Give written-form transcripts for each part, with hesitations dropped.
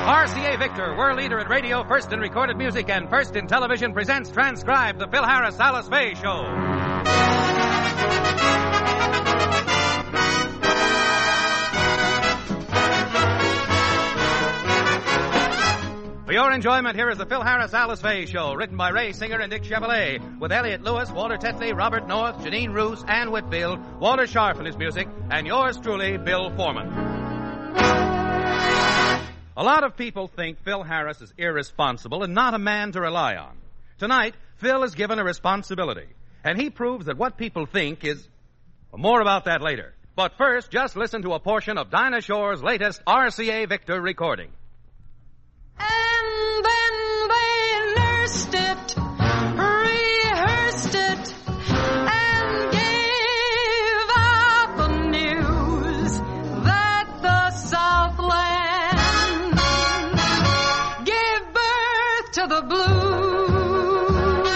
RCA Victor, world leader in radio, first in recorded music, and first in television, presents Transcribed, the Phil Harris Alice Faye Show. For your enjoyment, here is the Phil Harris Alice Faye Show, written by Ray Singer and Dick Chevrolet, with Elliot Lewis, Walter Tetley, Robert North, Janine Roos, Ann Whitfield, Walter Scharf in his music, and yours truly, Bill Foreman. A lot of people think Phil Harris is irresponsible and not a man to rely on. Tonight, Phil is given a responsibility, and he proves that what people think is... Well, more about that later. But first, just listen to a portion of Dinah Shore's latest RCA Victor recording. And then they nursed it, rehearsed it, and gave out the news that the Southland gave birth to the blues.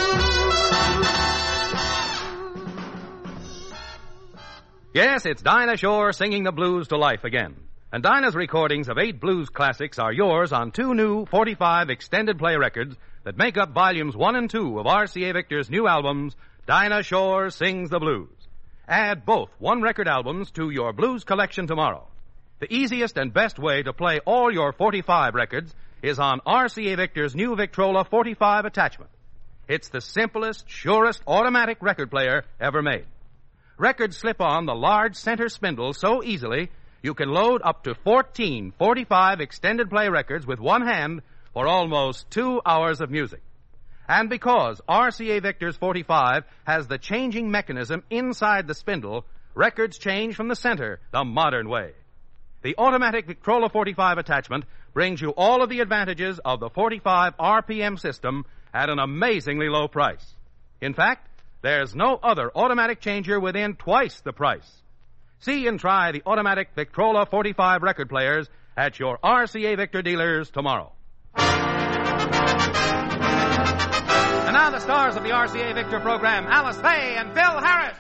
Yes, it's Dinah Shore singing the blues to life again. And Dinah's recordings of 8 blues classics are yours on 2 new 45 extended play records that make up volumes 1 and 2 of RCA Victor's new albums, Dinah Shore Sings the Blues. Add both 1-record albums to your blues collection tomorrow. The easiest and best way to play all your 45 records is on RCA Victor's new Victrola 45 attachment. It's the simplest, surest automatic record player ever made. Records slip on the large center spindle so easily you can load up to 14 45 extended play records with one hand for almost 2 hours of music. And because RCA Victor's 45 has the changing mechanism inside the spindle, records change from the center the modern way. The automatic Victrola 45 attachment brings you all of the advantages of the 45 RPM system at an amazingly low price. In fact, there's no other automatic changer within twice the price. See and try the automatic Victrola 45 record players at your RCA Victor dealers tomorrow. And now the stars of the RCA Victor program, Alice Faye and Phil Harris.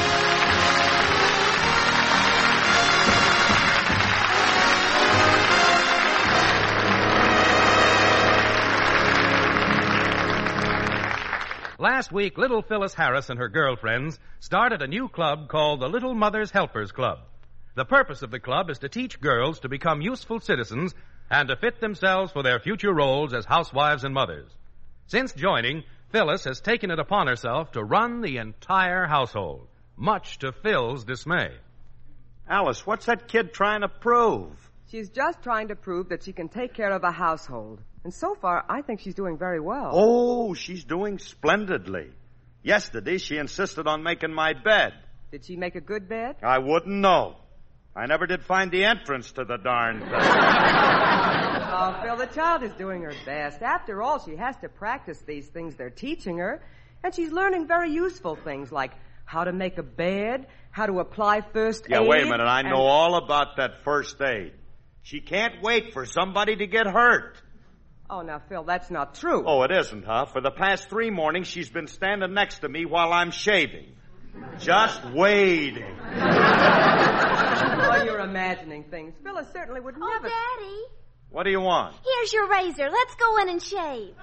Last week, little Phyllis Harris and her girlfriends started a new club called the Little Mothers Helpers Club. The purpose of the club is to teach girls to become useful citizens and to fit themselves for their future roles as housewives and mothers. Since joining, Phyllis has taken it upon herself to run the entire household, much to Phil's dismay. Alice, what's that kid trying to prove? She's just trying to prove that she can take care of a household. And so far, I think she's doing very well. Oh, she's doing splendidly. Yesterday, she insisted on making my bed. Did she make a good bed? I wouldn't know. I never did find the entrance to the darn thing. Oh, Phil, the child is doing her best. After all, she has to practice these things they're teaching her. And she's learning very useful things like how to make a bed, how to apply first aid. Yeah, wait a minute. I know all about that first aid. She can't wait for somebody to get hurt. Oh, now, Phil, that's not true. Oh, it isn't, huh? For the past 3 mornings, she's been standing next to me while I'm shaving. Just waiting. Oh, you're imagining things. Phyllis certainly would never... Oh, Daddy. What do you want? Here's your razor. Let's go in and shave.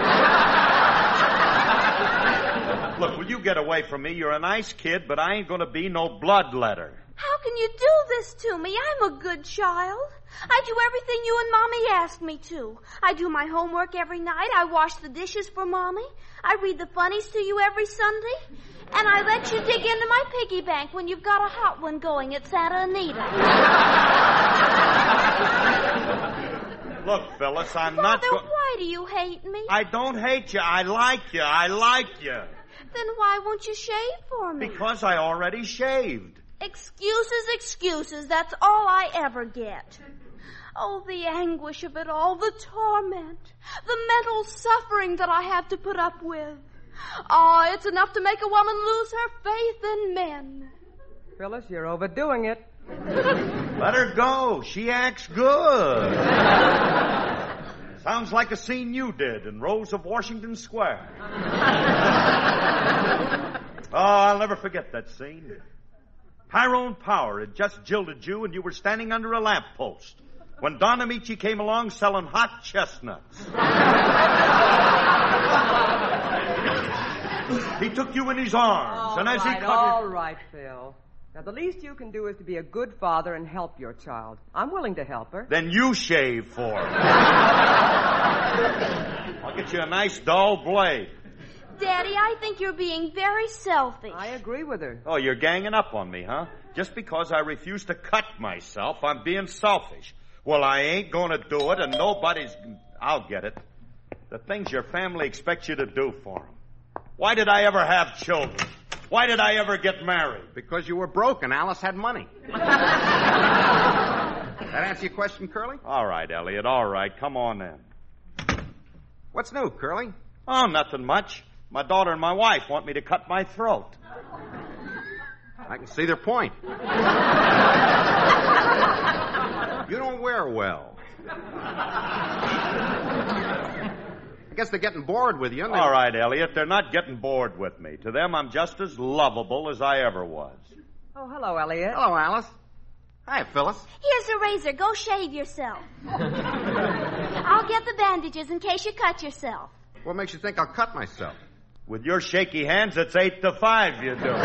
Look, will you get away from me? You're a nice kid, but I ain't going to be no bloodletter. How can you do this to me? I'm a good child. I do everything you and Mommy ask me to. I do my homework every night. I wash the dishes for Mommy. I read the funnies to you every Sunday. And I let you dig into my piggy bank when you've got a hot one going at Santa Anita. Look, Phyllis, I'm not... Father, why do you hate me? I don't hate you. I like you. I like you. Then why won't you shave for me? Because I already shaved. Excuses. That's all I ever get. Oh, the anguish of it all, the torment, the mental suffering that I have to put up with. Oh, it's enough to make a woman lose her faith in men. Phyllis, you're overdoing it. Let her go. She acts good. Sounds like a scene you did in Rose of Washington Square. Oh, I'll never forget that scene. Tyrone Power had just jilted you and you were standing under a lamppost. when Don Amici came along selling hot chestnuts. He took you in his arms, and as he cut all right, Phil. Now, the least you can do is to be a good father and help your child. I'm willing to help her. Then you shave for her. I'll get you a nice dull blade. Daddy, I think you're being very selfish. I agree with her. Oh, you're ganging up on me, huh? Just because I refuse to cut myself, I'm being selfish. Well, I ain't going to do it, and nobody's... I'll get it. The things your family expects you to do for them. Why did I ever have children? Why did I ever get married? Because you were broke and Alice had money. That answer your question, Curly? All right, Elliot, all right. Come on in. What's new, Curly? Oh, nothing much. My daughter and my wife want me to cut my throat. I can see their point. You don't wear well. I guess they're getting bored with you. All right, Elliot, they're not getting bored with me. To them, I'm just as lovable as I ever was. Oh, hello, Elliot. Hello, Alice. Hi, Phyllis. Here's a razor. Go shave yourself. I'll get the bandages in case you cut yourself. What makes you think I'll cut myself? With your shaky hands, it's 8 to 5 you do.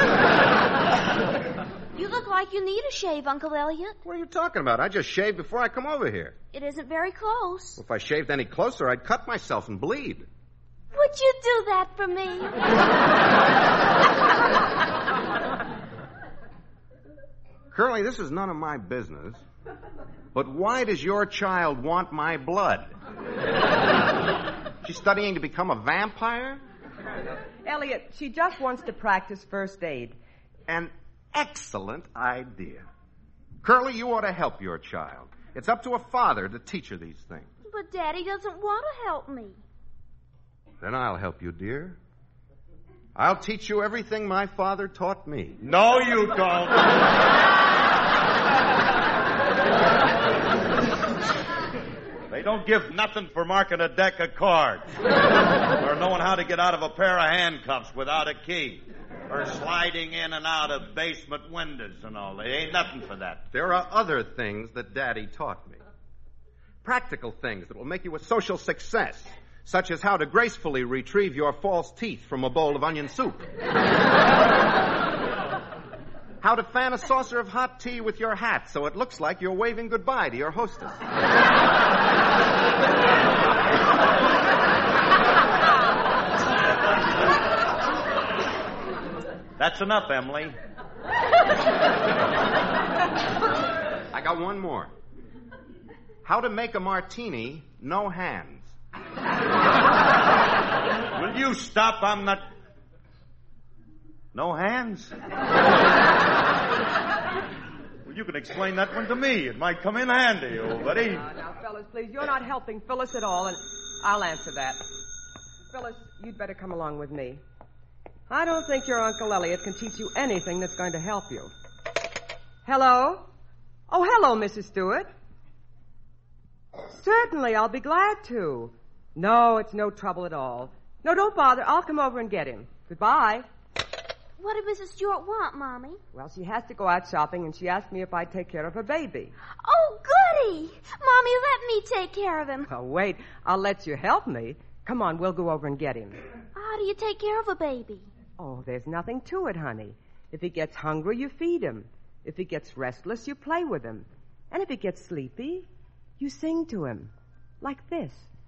You look like you need a shave, Uncle Elliot. What are you talking about? I just shaved before I come over here. It isn't very close. If I shaved any closer, I'd cut myself and bleed. Would you do that for me? Curly, this is none of my business. But why does your child want my blood? She's studying to become a vampire? Elliot, she just wants to practice first aid. An excellent idea. Curly, you ought to help your child. It's up to a father to teach her these things. But Daddy doesn't want to help me. Then I'll help you, dear. I'll teach you everything my father taught me. No, you don't. They don't give nothing for marking a deck of cards. Or knowing how to get out of a pair of handcuffs without a key. Or sliding in and out of basement windows and all. There ain't nothing for that. There are other things that Daddy taught me. Practical things that will make you a social success. Such as how to gracefully retrieve your false teeth from a bowl of onion soup. How to fan a saucer of hot tea with your hat so it looks like you're waving goodbye to your hostess. That's enough, Emily. I got one more. How to make a martini, no hands. Will you stop? I'm not... No hands? Well, you can explain that one to me. It might come in handy, old buddy. Now, fellas, please, you're not helping Phyllis at all, and I'll answer that. Phyllis, you'd better come along with me. I don't think your Uncle Elliot can teach you anything that's going to help you. Hello? Oh, hello, Mrs. Stewart. Certainly, I'll be glad to. No, it's no trouble at all. No, don't bother. I'll come over and get him. Goodbye. What did Mrs. Stewart want, Mommy? Well, she has to go out shopping, and she asked me if I'd take care of her baby. Oh, goody! Mommy, let me take care of him. Oh, wait. I'll let you help me. Come on, we'll go over and get him. How do you take care of a baby? Oh, there's nothing to it, honey. If he gets hungry, you feed him. If he gets restless, you play with him. And if he gets sleepy, you sing to him. Like this.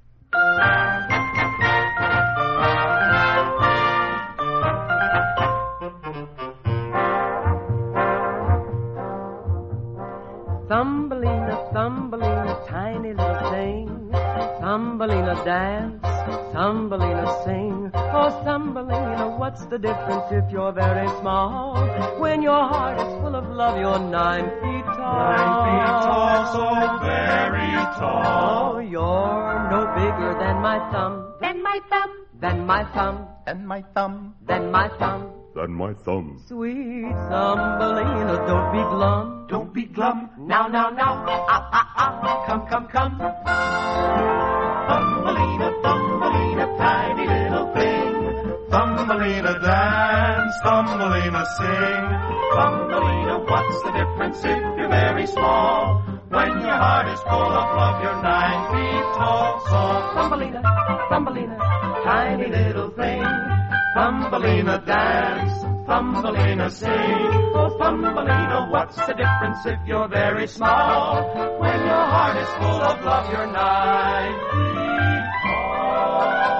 Thumbelina, Thumbelina, tiny little thing. Thumbelina dance, Thumbelina sing. Oh, Thumbelina, what's the difference if you're very small? When your heart is full of love, you're 9 feet tall. 9 feet tall, so very tall. Oh, you're no bigger than my thumb. Then my thumb. Than my thumb. And my thumb. Than my thumb. Then my thumb. Sweet Thumbelina, don't be glum. Don't be glum. Now, now, now. Ah, ah, ah. Come, come, come. Thumbelina, Thumbelina, tiny little thing. Thumbelina dance, Thumbelina sing. Thumbelina, what's the difference if you're very small? When your heart is full of love, you're 9 feet tall. So Thumbelina, Thumbelina, tiny little thing. Thumbelina dance, Thumbelina sing. Oh, Thumbelina, what's the difference if you're very small? When your heart is full of love, you're 9 feet tall.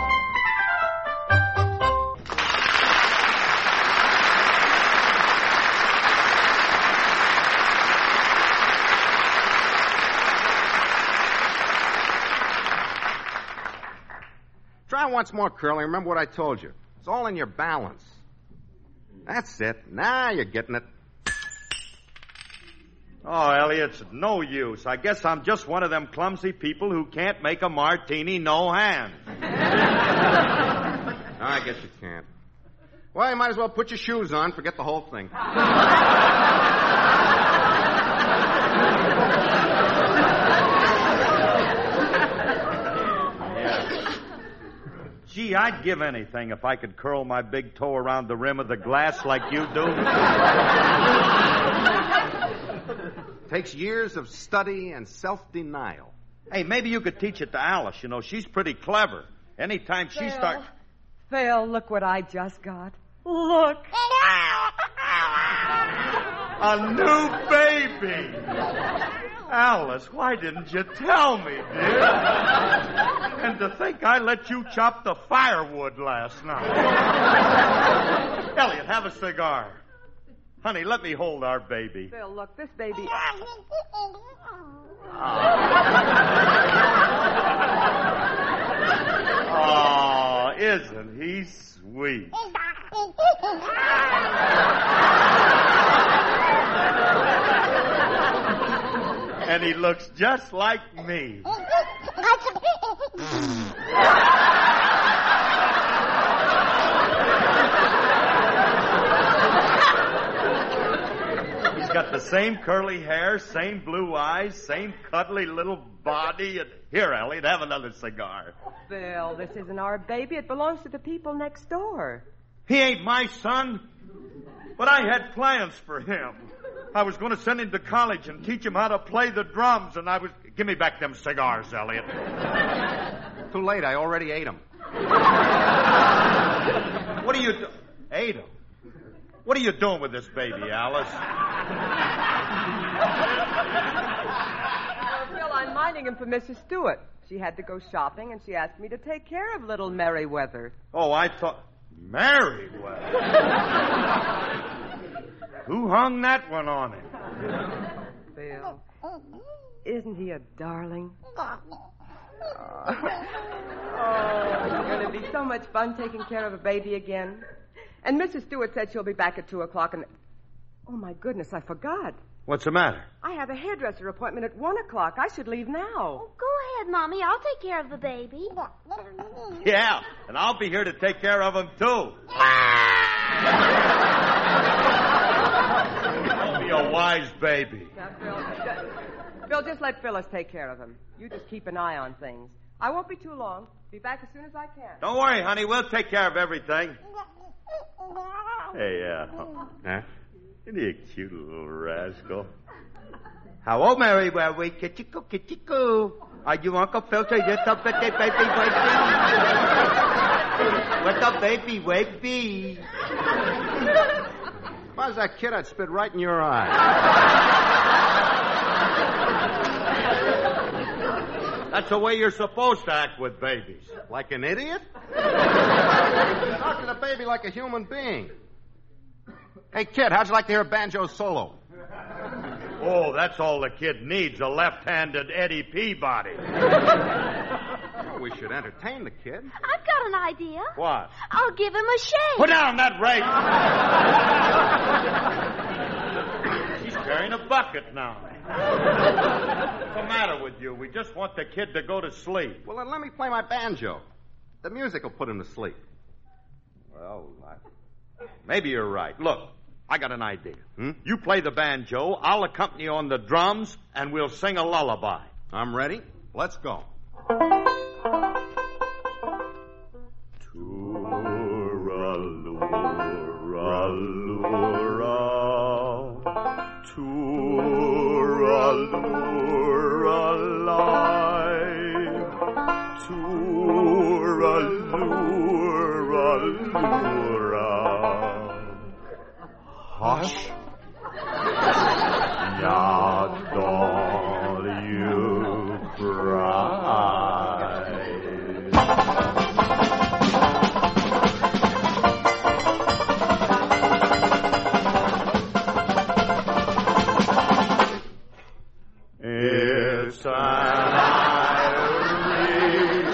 Try once more, Curly. Remember what I told you. It's all in your balance. That's it. Now you're getting it. Oh, Elliot, it's no use. I guess I'm just one of them clumsy people who can't make a martini no hand. I guess you can't. Well, you might as well put your shoes on. Forget the whole thing. Gee, I'd give anything if I could curl my big toe around the rim of the glass like you do. Takes years of study and self-denial. Hey, maybe you could teach it to Alice. You know, she's pretty clever. Anytime she starts... Phil, look what I just got. Look. A new baby. Alice, why didn't you tell me, dear? And to think I let you chop the firewood last night. Elliot, have a cigar. Honey, let me hold our baby. Phil, look, this baby... Oh, isn't he sweet? And he looks just like me. He's got the same curly hair, same blue eyes, same cuddly little body. And here, Elliot, have another cigar. Phil, this isn't our baby. It belongs to the people next door. He ain't my son, but I had plans for him. I was going to send him to college and teach him how to play the drums, and I was... Give me back them cigars, Elliot. Too late. I already ate them. What are you doing? Ate him? What are you doing with this baby, Alice? Phil, I'm minding him for Mrs. Stewart. She had to go shopping, and she asked me to take care of little Merriweather. Oh, I thought... Merriweather? Who hung that one on him? Phil, isn't he a darling? Oh, it's going to be so much fun taking care of a baby again. And Mrs. Stewart said she'll be back at 2 o'clock, and... Oh, my goodness, I forgot. What's the matter? I have a hairdresser appointment at 1 o'clock. I should leave now. Oh, go ahead, Mommy. I'll take care of the baby. Yeah, and I'll be here to take care of him, too. I'll be a wise baby. Now, Phil, just let Phyllis take care of him. You just keep an eye on things. I won't be too long. Be back as soon as I can. Don't worry, honey. We'll take care of everything. Hey, Huh? isn't he a cute little rascal? Hello, Merriweather. Kitty-coo. Are you Uncle Phil? So you're the baby wavy. What the baby wavy? If I was that kid, I'd spit right in your eye. That's the way you're supposed to act with babies. Like an idiot? Talk to the baby like a human being. Hey, kid, how'd you like to hear a banjo solo? Oh, that's all the kid needs, a left-handed Eddie Peabody. Well, we should entertain the kid. I've got an idea. What? I'll give him a shake. Put down that rake! She's carrying a bucket now. What's the matter with you? We just want the kid to go to sleep. Well, then let me play my banjo. The music will put him to sleep. Well, maybe you're right. Look, I got an idea. You play the banjo, I'll accompany you on the drums, and we'll sing a lullaby. I'm ready. Let's go. Tooraloo-ra-loo-ra, tooraloo-ra-loo. Hush. Now don't you cry. It's an Irish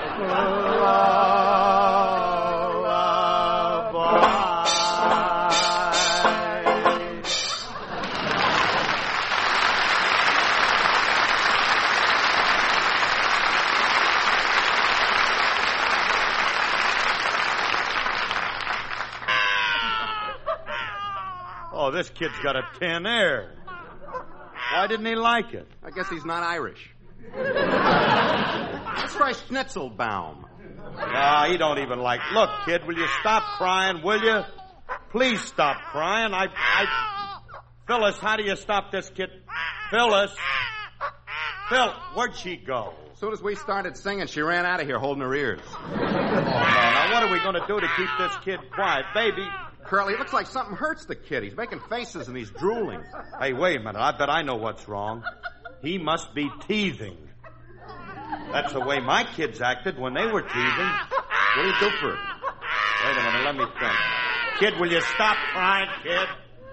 Oh, this kid's got a 10 air. Why didn't he like it? I guess he's not Irish. Let's try Schnitzelbaum. Ah, he don't even like... Look, kid, will you stop crying, will you? Please stop crying. Phyllis, how do you stop this kid? Phyllis? Phil, where'd she go? As soon as we started singing, she ran out of here holding her ears. Oh, no. Now, what are we going to do to keep this kid quiet? Baby... Curly, it looks like something hurts the kid. He's making faces and he's drooling. Hey, wait a minute. I bet I know what's wrong. He must be teething. That's the way my kids acted when they were teething. What do you do for it? Wait a minute. Let me think. Kid, will you stop crying, kid?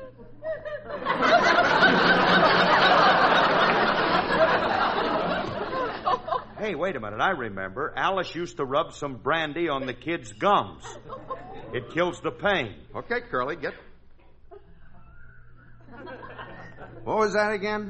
Hey, wait a minute. I remember. Alice used to rub some brandy on the kid's gums. It kills the pain. Okay, Curly, get... What was that again?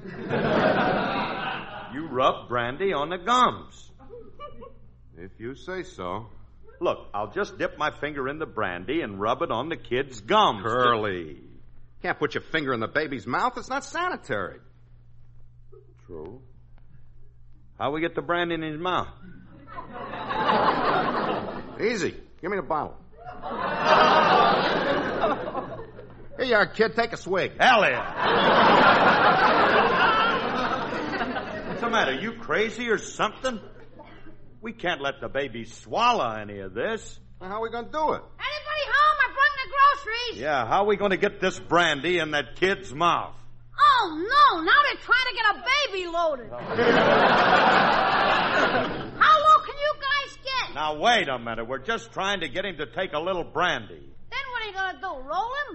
You rub brandy on the gums. If you say so. Look, I'll just dip my finger in the brandy and rub it on the kid's gums. Curly. Can't put your finger in the baby's mouth. It's not sanitary. True. How we get the brandy in his mouth? Easy. Give me the bottle. Here you are, kid. Take a swig. Elliot! What's the matter? You crazy or something? We can't let the baby swallow any of this. Well, how are we going to do it? Anybody home? I brought the groceries. Yeah, how are we going to get this brandy in that kid's mouth? Oh, no. Now they're trying to get a baby loaded. How low can you guys get? Now, wait a minute. We're just trying to get him to take a little brandy. Then what are you going to do, roll him?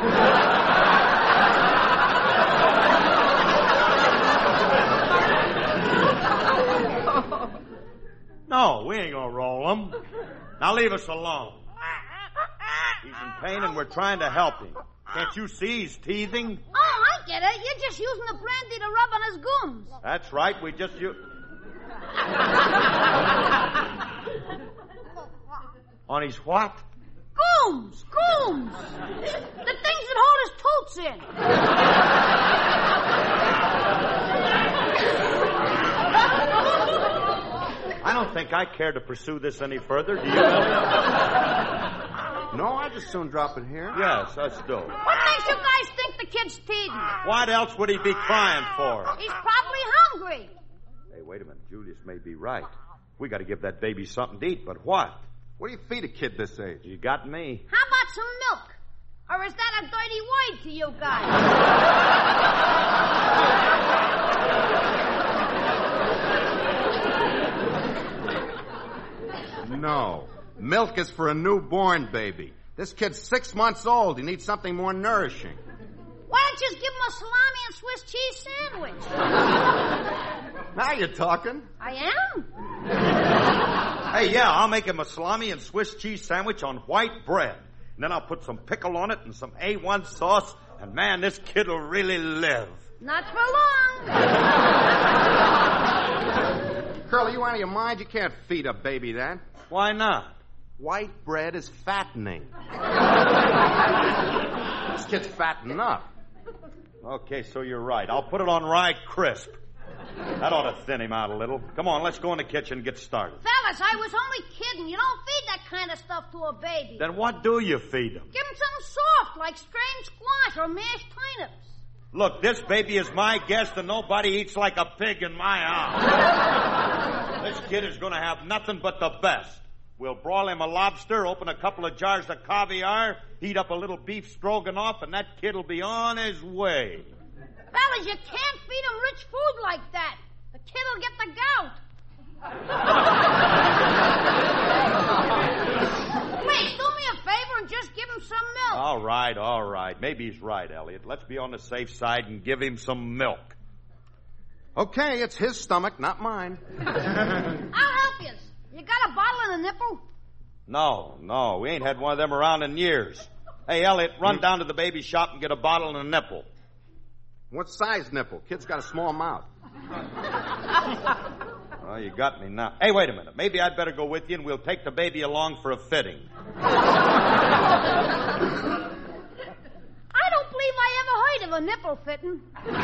No, we ain't going to roll him. Now, leave us alone. He's in pain and we're trying to help him. Can't you see he's teething? Oh, I get it. You're just using the brandy to rub on his gums. That's right. We just On his what? Gums. The things that hold his toots in. I don't think I care to pursue this any further. Do you, Elliot? No, I'd just soon drop it here. Yes, us do. What makes you guys think the kid's teething? What else would he be crying for? He's probably hungry. Hey, wait a minute. Julius may be right. We got to give that baby something to eat, but what? What do you feed a kid this age? You got me. How about some milk? Or is that a dirty word to you guys? No. Milk is for a newborn baby. This kid's 6 months old. He needs something more nourishing. Why don't you just give him a salami and Swiss cheese sandwich? Now you're talking. I am? Hey, yeah, I'll make him a salami and Swiss cheese sandwich on white bread. And then I'll put some pickle on it and some A1 sauce. And, man, this kid will really live. Not for long. Curly, you out of your mind? You can't feed a baby that. Why not? White bread is fattening. This kid's fattening up. Okay, so you're right. I'll put it on rye crisp. That ought to thin him out a little. Come on, let's go in the kitchen and get started. Fellas, I was only kidding. You don't feed that kind of stuff to a baby. Then what do you feed him? Give him something soft, like strained squash or mashed turnips. Look, this baby is my guest, and nobody eats like a pig in my house. This kid is going to have nothing but the best. We'll broil him a lobster, open a couple of jars of caviar, heat up a little beef stroganoff, and that kid'll be on his way. Fellas, you can't feed him rich food like that. The kid'll get the gout. Please, do me a favor and just give him some milk. All right. Maybe he's right, Elliot. Let's be on the safe side and give him some milk. Okay, it's his stomach, not mine. I'll help you. You got a bottle and a nipple? No, we ain't had one of them around in years. Hey, Elliot, run down to the baby shop and get a bottle and a nipple. What size nipple? Kid's got a small mouth. Oh, you got me now. Hey, wait a minute. Maybe I'd better go with you and we'll take the baby along for a fitting. I don't believe I ever heard of a nipple fitting.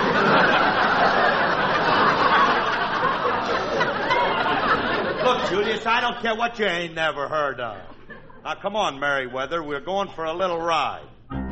Look, Julius, I don't care what you ain't never heard of. Now, come on, Merriweather. We're going for a little ride.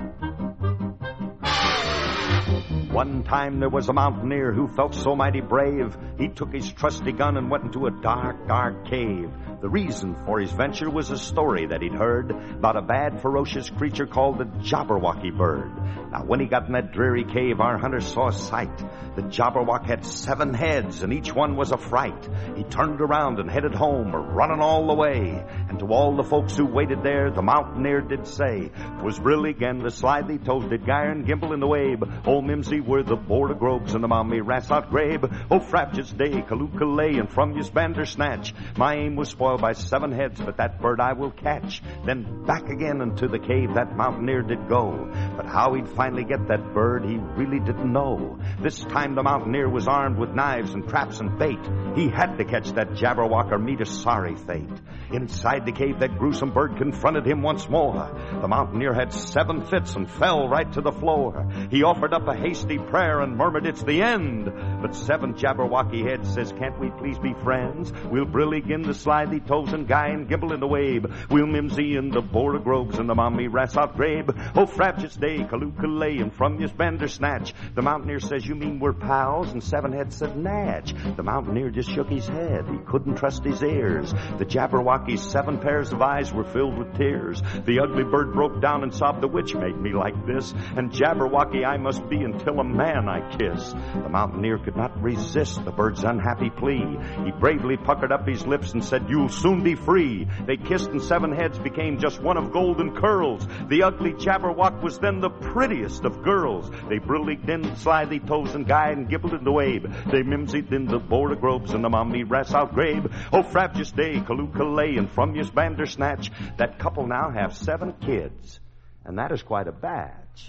One time there was a mountaineer who felt so mighty brave, he took his trusty gun and went into a dark, dark cave. The reason for his venture was a story that he'd heard about a bad, ferocious creature called the Jabberwocky bird. Now, when he got in that dreary cave, our hunter saw a sight. The Jabberwock had 7 heads, and each one was a fright. He turned around and headed home, running all the way. And to all the folks who waited there, the mountaineer did say, 'Twas Brilligan, the slithy toasted gyre and gimble in the wabe. Old Mimsy were the border groves and the mommy rats out grabe. Oh, frabjous day, Kalookalay, and from his bandersnatch. My aim was spoiled by 7 heads, but that bird I will catch. Then back again into the cave that mountaineer did go. But how he'd finally get that bird, he really didn't know. This time the mountaineer was armed with knives and traps and bait. He had to catch that Jabberwock or meet a sorry fate. Inside the cave, that gruesome bird confronted him once more. The mountaineer had 7 fits and fell right to the floor. He offered up a hasty prayer and murmured, "It's the end." But 7 Jabberwocky heads says, "Can't we please be friends? We'll Brilligan, the slithy toes and guy and gimble in the wabe. We'll Mimsy in the border groves and the mommy rats out grabe. Oh, frabjous day, Kalookalay, and from his bandersnatch." The mountaineer says, "You mean we're pals?" And 7 heads said, "Natch." The mountaineer just shook his head. He couldn't trust his ears. The Jabberwocky's 7 pairs of eyes were filled with tears. The ugly bird broke down and sobbed, "The witch made me like this, and Jabberwocky I must be until a man I kiss." The mountaineer could not resist the bird's unhappy plea. He bravely puckered up his lips and said, "You'll soon be free." They kissed and 7 heads became just one of golden curls. The ugly Jabberwock was then the prettiest of girls. They brillied in slithy toes and guyed and gibbled in the wabe. They mimsied in the border groves and the mommy rats out grabe. Oh, frabjous day, Kalookalay, and from his bandersnatch. That couple now have 7 kids, and that is quite a batch.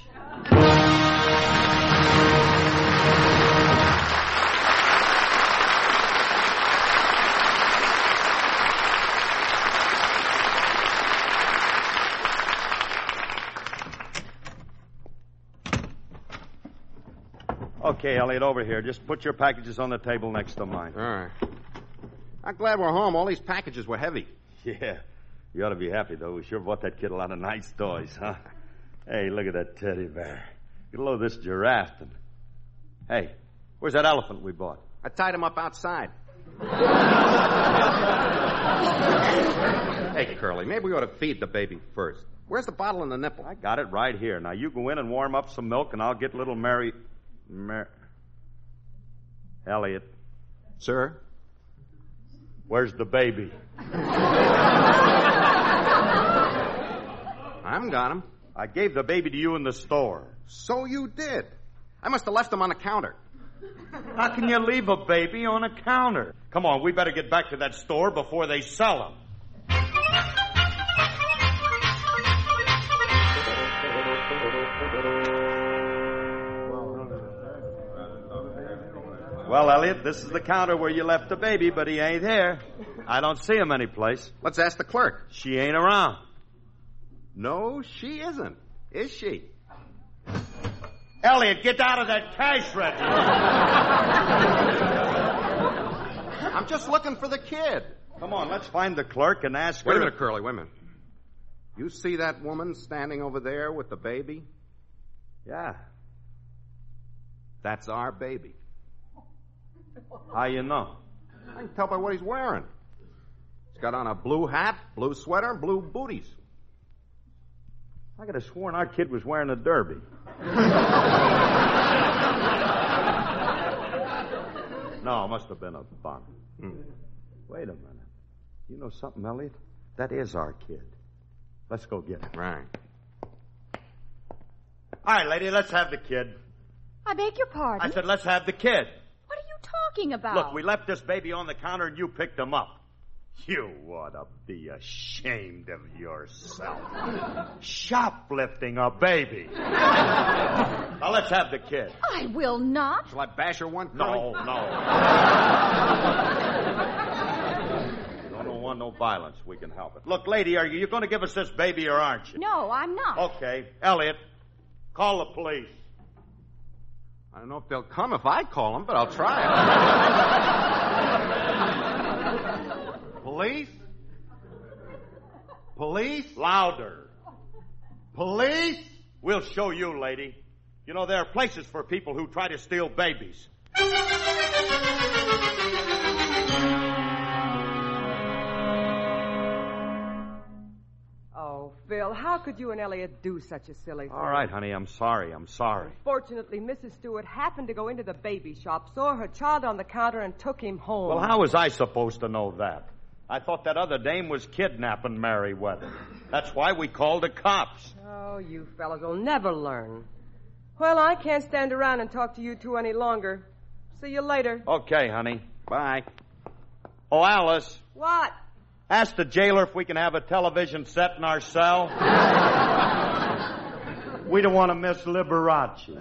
Okay, Elliot, over here. Just put your packages on the table next to mine. All right. I'm glad we're home. All these packages were heavy. Yeah. You ought to be happy, though. We sure bought that kid a lot of nice toys, huh? Hey, look at that teddy bear. Look at this giraffe. And... Hey, where's that elephant we bought? I tied him up outside. Hey, Curly, maybe we ought to feed the baby first. Where's the bottle and the nipple? I got it right here. Now, you go in and warm up some milk, and I'll get little Mary... Elliot. Sir? Where's the baby? I haven't got him. I gave the baby to you in the store. So you did. I must have left him on the counter. How can you leave a baby on a counter? Come on, we better get back to that store before they sell them. Well, Elliot, this is the counter where you left the baby, but he ain't here. I don't see him anyplace. Let's ask the clerk. She ain't around. No, she isn't. Is she? Elliot, get out of that cash register. I'm just looking for the kid. Come on, let's find the clerk and ask her. Wait a minute, Curly, wait a minute. You see that woman standing over there with the baby? Yeah. That's our baby. How you know? I can tell by what he's wearing. He's got on a blue hat, blue sweater, and blue booties. I could have sworn our kid was wearing a derby. No, it must have been a bun. Wait a minute. You know something, Elliot? That is our kid. Let's go get him. Right. All right, lady, let's have the kid. I beg your pardon? I said, let's have the kid. What are you talking about? Look, we left this baby on the counter and you picked him up. You ought to be ashamed of yourself. Shoplifting a baby. Now, let's have the kid. I will not. Shall I bash her one? No. Don't want no violence. We can help it. Look, lady, are you going to give us this baby or aren't you? No, I'm not. Okay. Elliot, call the police. I don't know if they'll come if I call them, but I'll try it. Police? Police? Louder. Police? We'll show you, lady. You know, there are places for people who try to steal babies. Oh, Phil, how could you and Elliot do such a silly thing? All right, honey, I'm sorry. Fortunately, Mrs. Stewart happened to go into the baby shop, saw her child on the counter, and took him home. Well, how was I supposed to know that? I thought that other dame was kidnapping Merriweather. That's why we called the cops. Oh, you fellas will never learn. Well, I can't stand around and talk to you two any longer. See you later. Okay, honey. Bye. Oh, Alice. What? Ask the jailer if we can have a television set in our cell. We don't want to miss Liberace.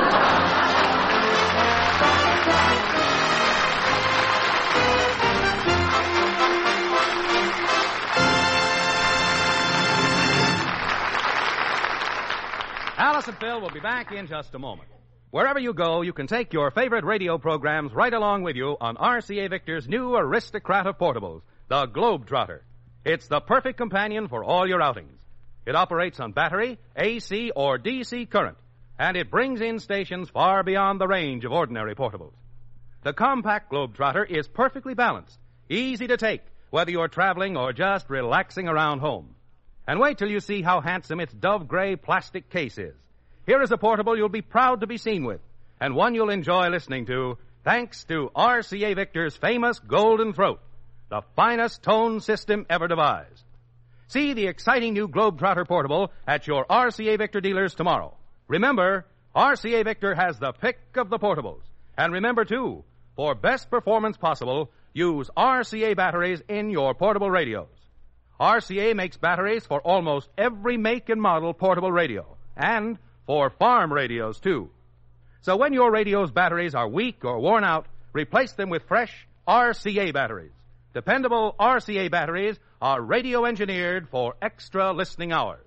Alice and Phil will be back in just a moment. Wherever you go, you can take your favorite radio programs right along with you on RCA Victor's new aristocrat of portables, the Globetrotter. It's the perfect companion for all your outings. It operates on battery, AC, or DC current, and it brings in stations far beyond the range of ordinary portables. The compact Globetrotter is perfectly balanced, easy to take, whether you're traveling or just relaxing around home. And wait till you see how handsome its dove gray plastic case is. Here is a portable you'll be proud to be seen with, and one you'll enjoy listening to, thanks to RCA Victor's famous Golden Throat, the finest tone system ever devised. See the exciting new Globetrotter portable at your RCA Victor dealers tomorrow. Remember, RCA Victor has the pick of the portables. And remember, too, for best performance possible, use RCA batteries in your portable radios. RCA makes batteries for almost every make and model portable radio, and for farm radios, too. So when your radio's batteries are weak or worn out, replace them with fresh RCA batteries. Dependable RCA batteries are radio engineered for extra listening hours.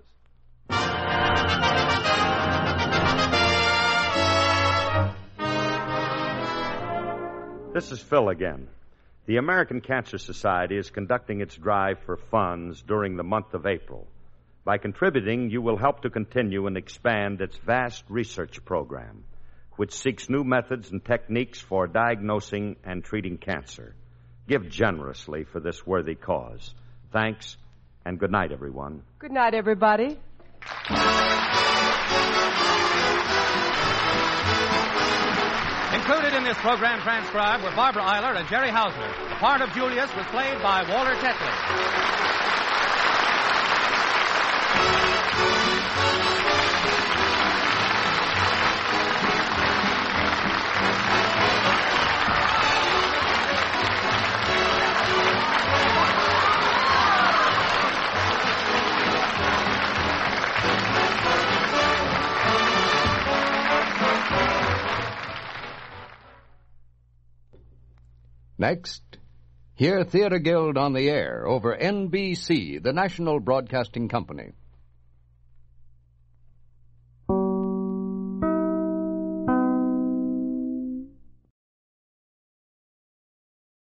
This is Phil again. The American Cancer Society is conducting its drive for funds during the month of April. By contributing, you will help to continue and expand its vast research program, which seeks new methods and techniques for diagnosing and treating cancer. Give generously for this worthy cause. Thanks, and good night, everyone. Good night, everybody. Included in this program transcribed were Barbara Eiler and Jerry Hausner. The part of Julius was played by Walter Tetley. Next, hear Theater Guild on the Air over NBC, the National Broadcasting Company.